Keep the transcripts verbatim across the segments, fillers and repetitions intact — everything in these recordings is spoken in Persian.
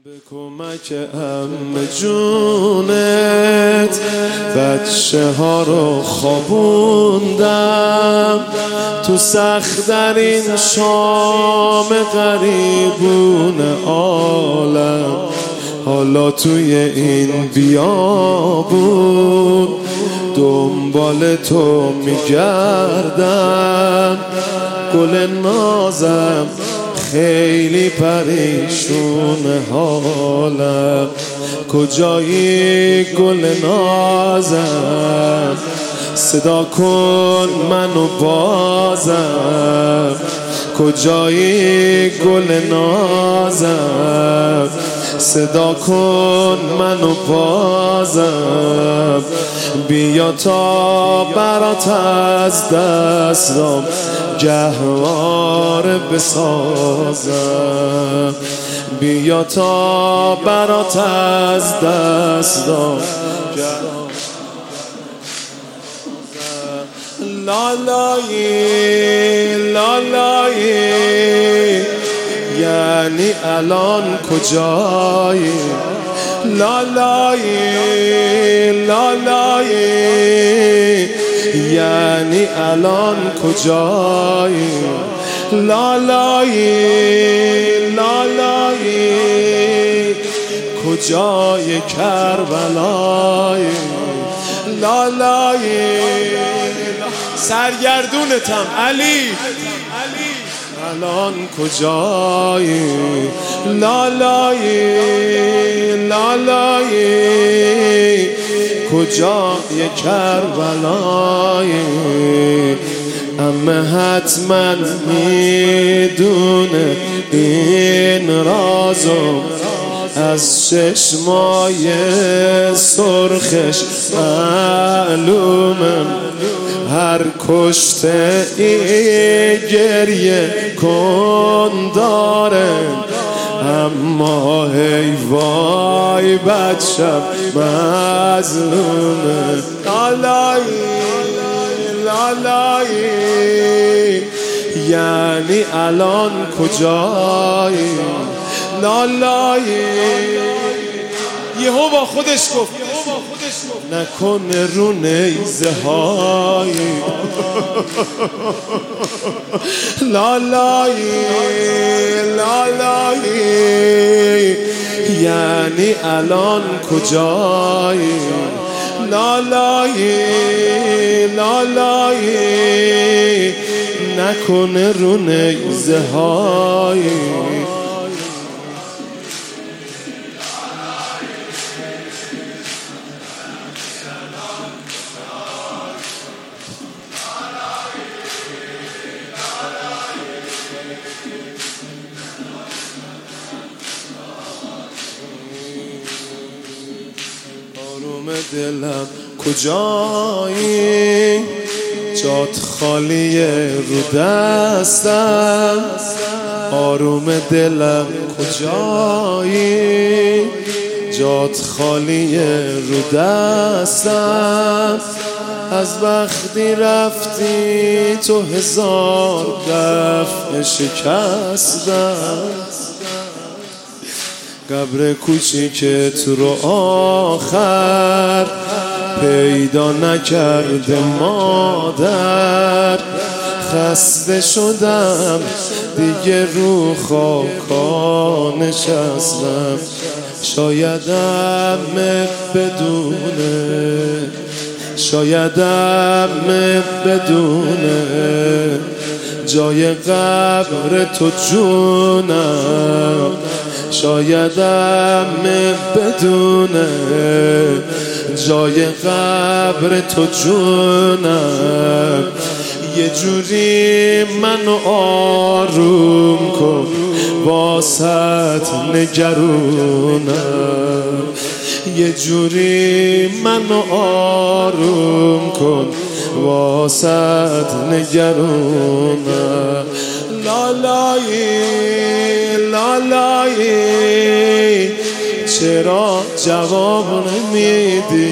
به کمک عمه جونت بچه ها رو خوابوندم تو سخت‌ترین شام غریبون عالم. حالا توی این بیابون دنبال تو میگردم، گل نازم خیلی پریشون حالم. کجایی گل نازم، صدا کن منو بازم. کجایی گل نازم، صدا کن منو بازم. بیا تا برات از دستم گهواره بسازم. بیا تا برات از دستم لالایی لالایی، یعنی الان کجایی؟ لالایی لالایی، یعنی الان کجایی؟ لالایی لالایی، کجای کربلایی؟ لالایی سرگردونتم علی، الان کجایی؟ لالایی لالایی، کجای کربلایی؟ اما حتما میدونه این رازو، از چشمای سرخش معلومه. هر کشته ای گریه کن داره، اما هی وای بچم مظلومه. لالایی لالایی، یعنی الان کجایی؟ لالایی یهو با خودش گفت نکنه رو نیزه هایی. لالایی لالایی، یعنی الان کجایی؟ لالایی لالایی، نکنه رو نیزه هایی. آروم دلم کجایی؟ جات خالیه رو دستم. آروم دلم کجایی؟ جات خالیه رو دستم. از وقتی رفتی تو هزار دفعه شکستم. قبر کوچیکت رو آخر پیدا نکرده مادر. خسته شدم دیگه رو خاکا نشستم. شاید عمه بدونه، شاید عمه بدونه جای قبر تو جونم. شاید عمه بدونه جای قبر تو جونم. یه جوری منو آروم کن واسط نگرونم. یه جوری منو آروم کن واسط نگرونم. لالایی لالایی، چرا جواب نمیدی؟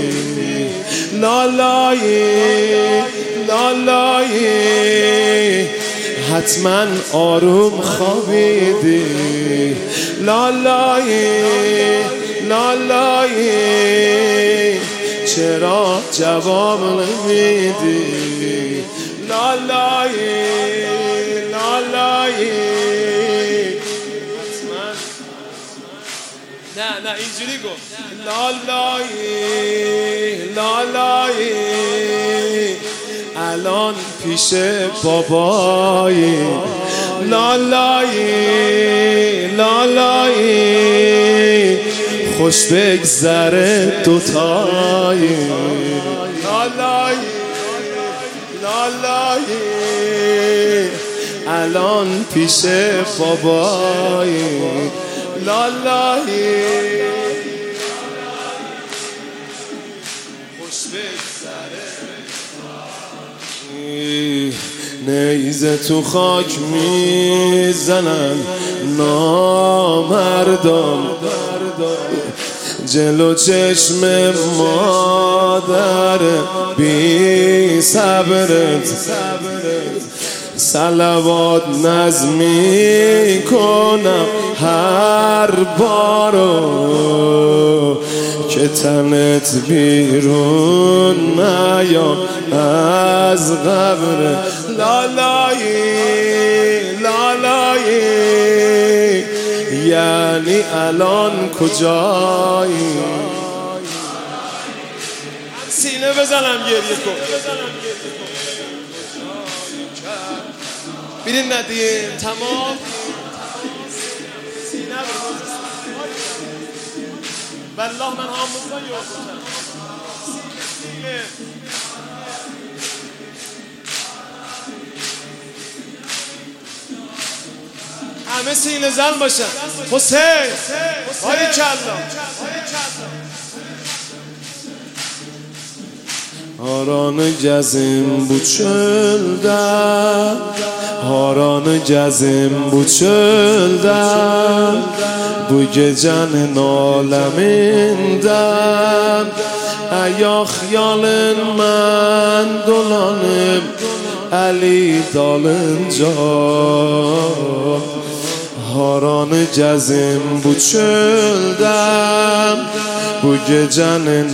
لالایی لالایی، حتما آروم خوابیدی. لالایی لالایی چرا جواب نمیدی؟ لالایی لالایی نه نه اینجوری گفت. لالایی لالایی الان پیش بابایی. لالایی لالایی خوش بگذره دوتایی. لالایی لالایی الان پیش بابایی. لالایی خوش بگذره. نیزه تو خاک میزنن نامردان، جلو چشم مادر بی صبرت صلوات نظمی کنم هر بارو که تنت بیرون نیام از قبر. لالایی لالایی یعنی الان کجایی؟ سینه بزنم گریه کن بیرین ندیم تمام سینه بزنم. والله من آموزا یادم سینه همه سینه زن باشن. حسین باریکالله. Haranı gezim bu çölde, haranı gezim bu çölde, bu gecenin aleminden. Aya xiyalın mən dolanım Əli dalınca. Haranı gezim bu çölde, bu gecenin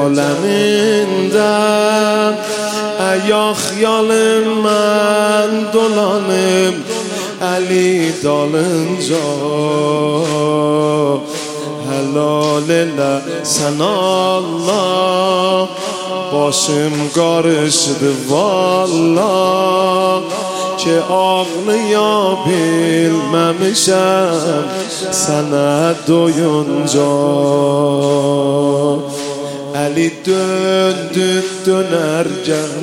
aleminden. Aya xiyalın mən dolanım Əli dalınca. Helal elə sən Allah, başım qarışdı vallah ki ağlaya bilməmişəm sənə doyunca. Əli döndü dönərkən,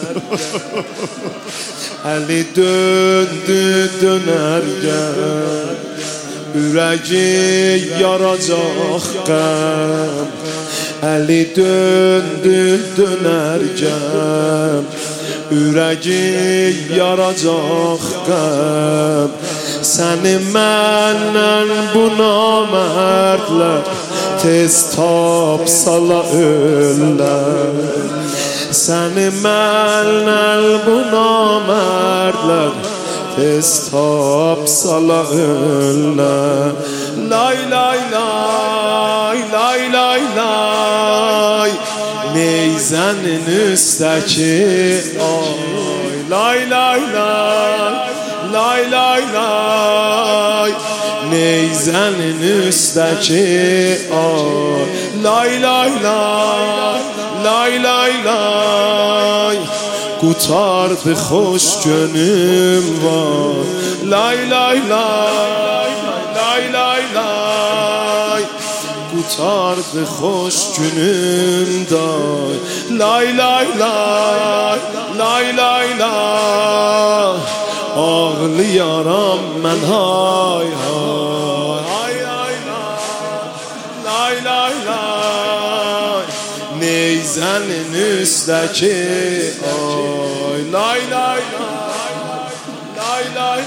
Əli döndü dönərkən, ürəyi yaracaq qəm. Əli döndü dönərkən, ürəyi yaracaq qəm. Səni məndən bu namərdlər tez tapsala öllər. Səni məndən bu namərdlər tez tapsala öllər. Lay lay lay lay lay lay neyzenin üstteki ay. Lay lay lay lay lay lay neyzenin üstteki ay. Lay lay lay lay lay lay kurtardı hoş gönlüm var. Lay lay lay lay lay lay kurtardı hoş günüm day. Lay lay lay lay lay lay ağlayaram mən hay hay. Hay hay lay lay lay neyzenin üstteki ay. Lay lay lay lay lay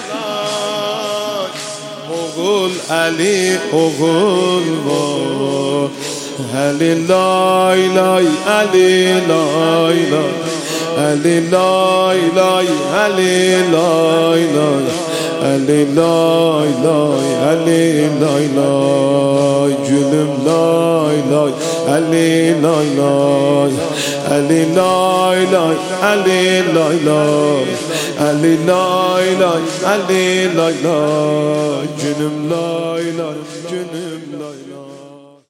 oğul Əli oğul var. Əli lay lay Əli lay lay علی لای لای علی لای لای علی لای لای علی لای لای جونم لای لای علی لای لای علی لای لای علی لای لای علی لای لای علی لای لای جونم لای لای جونم لای لای